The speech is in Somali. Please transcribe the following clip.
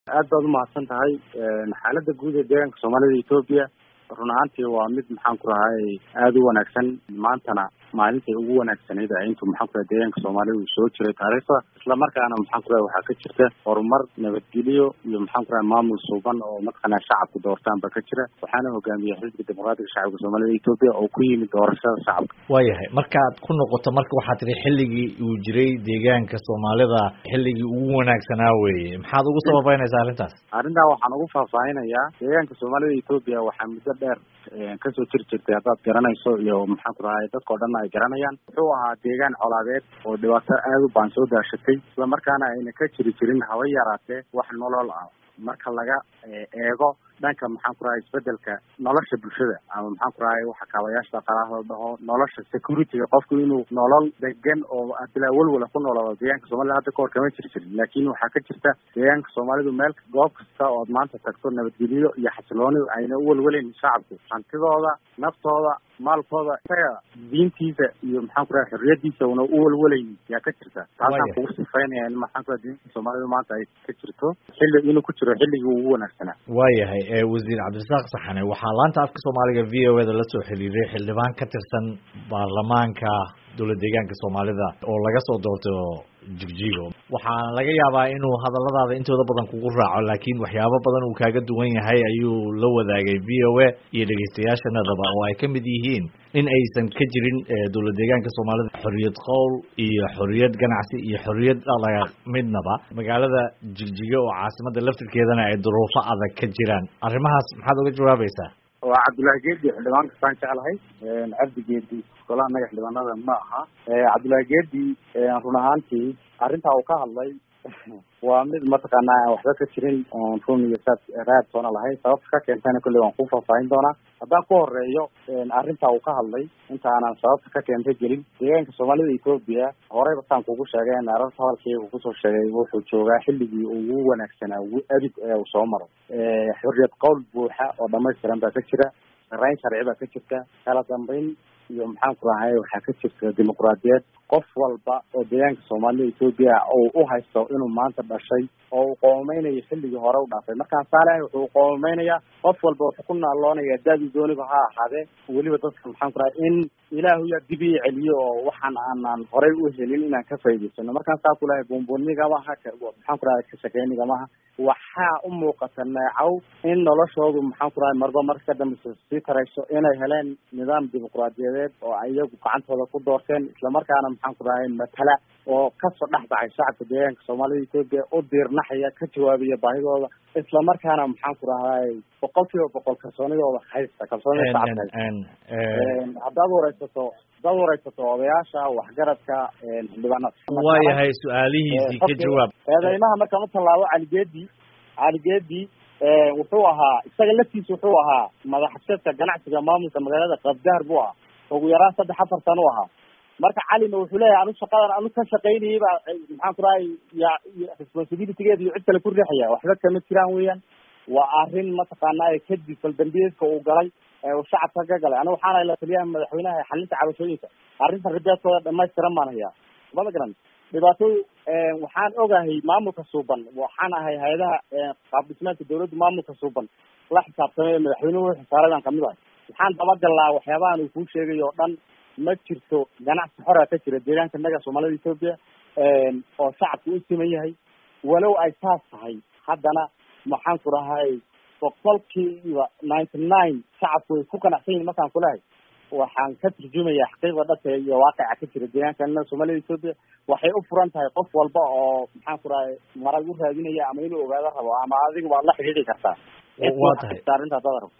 aad baad umahadsan tahay xaalada guud ee deegaanka soomaalida Ethiopia run ahaantii waa mid maxaan ku rahay aad u wanaagsan maantana maalintii ugu wanaagsaneyd intuu maxaan ku rahay deegaanka soomaalida uu soo jiray taariikhda isla markaana maxaan ku rahay waxa ka jirta horumar nabadgelyo iyo maxaan ku rahay maamul suuban oo madqana shacabku doortaan ba ka jira waxaana hogaamiyay xisbiga dimuqraadiga shacabka soomaalida Ethiopia oo ku yimid doorashada shacabka waayahay markaad ku noqoto marka waxaad tiri xilligii uu jiray deegaanka soomaalida xilligii ugu wanaagsanaa weeye maxaad ugu sababeynaysaa arrintaas waxaan ugu faahfaahinayaa deegaanka soomaalida Ethiopia waxaa muddo dheer kasoo jirtay haddaad garanayso iyo maxaan ku rahay dadka oo dhan ay garanayaan wuxuu ahaa deegaan colaadeed oo dhibaato aad u baan soo daashatay isla markaana ayna ka jirin haba yaraatee wax nolol ah marka laga eego dhanka maxaan ku rahay isbedelka nolosha bulshada ama maxaan ku rahay waxa kaabayaasha dhaqaalaha dhaho nolosha security-ga qofku inuu nolol degan oo bilaa walwala ku noolaado deegaanka soomaalida hadda kahor kama jirin laakiin waxaa ka jirta deegaanka soomaalidu meel goob kasta ood maanta tagto nabadgelyo iyo xasilooni ayna u walwalayn shacabku hantidooda naftooda maalkooda isaga diintiisa iyo maxaan ku rahay xorriyadiisa una u walwalayn yaa ka jirta taasaan kugu sifaynaya in maxaan ku rahay deegaanka soomaalida maanta ay ka jirto inuu ku jiro xilligii ugu wanaagsanaa waayahay wasiir cabdirasaaq saxane waxaa laanta afka soomaaliga VOA-da la soo xiriiray xildhibaan ka tirsan baarlamaanka dowlad deegaanka soomaalida oo laga soo doorto jigjigo waxaana laga yaabaa inuu hadalladaada intooda badan kugu raaco laakiin waxyaabo badan uu kaaga duwan yahay ayuu la wadaagay VOA iyo dhegeystayaashanadaba oo ay ka mid yihiin in aysan ka jirin dowlad deegaanka soomaalida xorriyad qowl iyo xorriyad ganacsi iyo xorriyad dhaqdhaqaaq midnaba magaalada jigjigo oo caasimada laftirkeedana ay duruufo adag ka jiraan arrimahaas maxaad uga jawaabaysaa waa Cabdullaahi Geedi xildhibaan kastaan jeclahay Cabdi Geedi golaha naga xildhibaanada ma aha Cabdullaahi Geedi run ahaantii arrinta uu ka hadlay waa mid mataqaanaa waxba ka jirin oon run iyo raad toona lahayn sababta ka keentayna kolley waan ku faahfaahin doonaa haddaan ku horeeyo arrinta uu ka hadlay inta aanan sababta ka keentay gelin deegaanka soomaalida Ethiopia horeyba saan kugu sheegay arrinta hadalkayga kusoo sheegay wuxuu joogaa xilligii ugu wanaagsanaa abid ee uu soo maro xorriyad qowl buuxa oo dhamaystiran baa ka jira sarreyn sharci baa ka jirta kala dambeyn iyo maxaan ku rahay waxaa ka jirta dimuqraadiyad qof walba oo deegaanka soomaalida Ethiopia oo u haysto inuu maanta dhashay oo uu qoomeynayo xilligii hore u dhaafay markaan saalahay wuxuu qoomeynayaa qof walba wuxuu ku naaloonaya daadi dooniba ha ahaadee weliba dadka maxaan ku rahay in ilaahu yaa dib ii celiyo oo waxaan aanan horey u helin inaan ka faa'iidaysano markaan saa ku lahay buunbuunigama aha maxaan ku rahay ka shaqeynigama aha waxaa u muuqata neecow in noloshoodu maxaan ku rahay marba marka ka dambeysa sii tarayso inay heleen nidaam dimuqraadiyadeed oo iyagu gacantooda ku doorteen islamarkaana maxaan ku rahay matala oo kasoo dhex baxay shacabka deegaanka soomaalida Ethiopia u diirnaxaya ka jawaabaya baahidooda islamarkaana maxaan ku rahay boqolkiiba boqol kalsoonidooda haysta kalsoonida shacabka haddaad wareysato odayaasha waxgaradka xildhibaanada waayahay su-aalihiisii ka jawaab eedeymaha markaan u tallaabo cali geedi wuxuu ahaa isaga laftiisa wuxuu ahaa madaxshadka ganacsiga maamulka magaalada qabdahar buu ahaa ugu yaraan 3-4 sano u ahaa marka calina wuxuu leeyahay anu shaqadan anu ka shaqaynayay ba maxaan ku rahay responsibilitygeeda iyo cid kale ku riixaya waxba kama jiraan weeyaan waa arrin mataqaanaa kadib faldambiyeedka uu galay uu shacabka ka galay aniga waxaana la taliyaha madaxweynaha xalinta cabashooyinka arrinta ridaadkooda dhamaystiran baan hayaa mada garan dhibaatooy waxaan ogahay maamulka suuban waxaan ahay hay-adaha qaab dhismeedka dawladda maamulka suuban la xisaabtamay madaxweynuhu wuxuu saaradaan kamid ahay waxaan dabagalnaa waxyaabahan uu kuu sheegay oo dhan ma jirto ganacsi xora ka jira deegaanka naga soomaalida Ethiopia oo shacabku u siman yahay walow ay saas tahay haddana maxaan ku rahay boqolkiiba 99 shacabku way ku qanacsan yihiin markaan kulahay waxaan ka turjumayaa xaqiiqda dhabta iyo waaqica ka jira deegaanka naga soomaalida Ethiopia waxay u furan tahay qof walba oo maxaan ku rahay marag u raadinaya ama inuu ogaado rabo ama adigu waa la xiriiri kartaa waa tahay arrinta